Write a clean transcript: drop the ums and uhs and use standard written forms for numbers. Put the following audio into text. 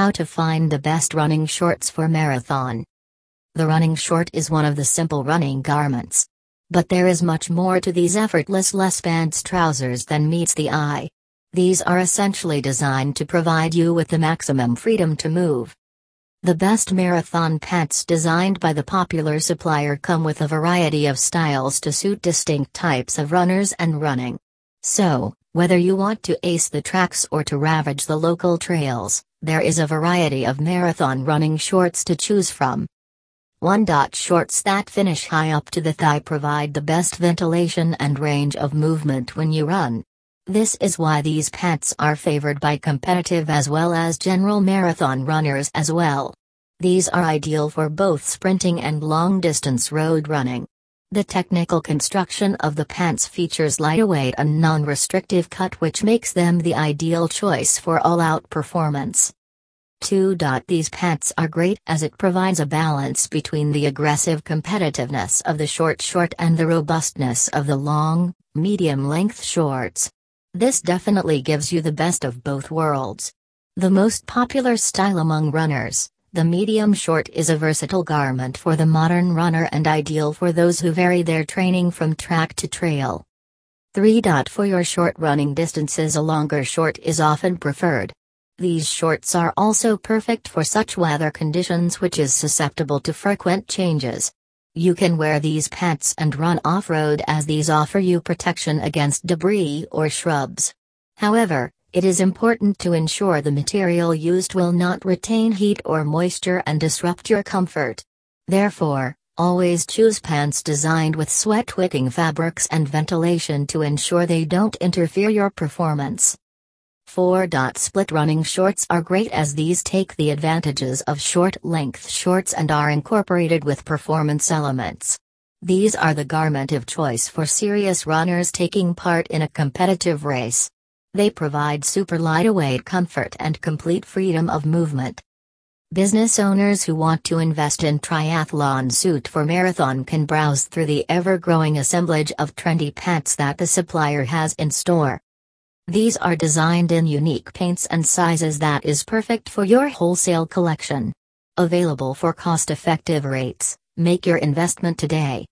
How to find the best running shorts for marathon. The running short is one of the simple running garments. But there is much more to these effortless less pants trousers than meets the eye. These are essentially designed to provide you with the maximum freedom to move. The best marathon pants designed by the popular supplier come with a variety of styles to suit distinct types of runners and running. So, whether you want to ace the tracks or to ravage the local trails, there is a variety of marathon running shorts to choose from. 1. Shorts that finish high up to the thigh provide the best ventilation and range of movement when you run. This is why these pants are favored by competitive as well as general marathon runners as well. These are ideal for both sprinting and long-distance road running. The technical construction of the pants features lightweight and non-restrictive cut, which makes them the ideal choice for all-out performance. 2. These pants are great as it provides a balance between the aggressive competitiveness of the short and the robustness of the long, medium-length shorts. This definitely gives you the best of both worlds. The most popular style among runners, the medium short is a versatile garment for the modern runner and ideal for those who vary their training from track to trail. 3. For your short running distances, a longer short is often preferred. These shorts are also perfect for such weather conditions which is susceptible to frequent changes. You can wear these pants and run off-road as these offer you protection against debris or shrubs. However, it is important to ensure the material used will not retain heat or moisture and disrupt your comfort. Therefore, always choose pants designed with sweat-wicking fabrics and ventilation to ensure they don't interfere your performance. 4. Split running shorts are great as these take the advantages of short-length shorts and are incorporated with performance elements. These are the garment of choice for serious runners taking part in a competitive race. They provide super lightweight comfort and complete freedom of movement. Business owners who want to invest in triathlon suit for marathon can browse through the ever-growing assemblage of trendy pants that the supplier has in store. These are designed in unique paints and sizes that is perfect for your wholesale collection. Available for cost-effective rates, make your investment today.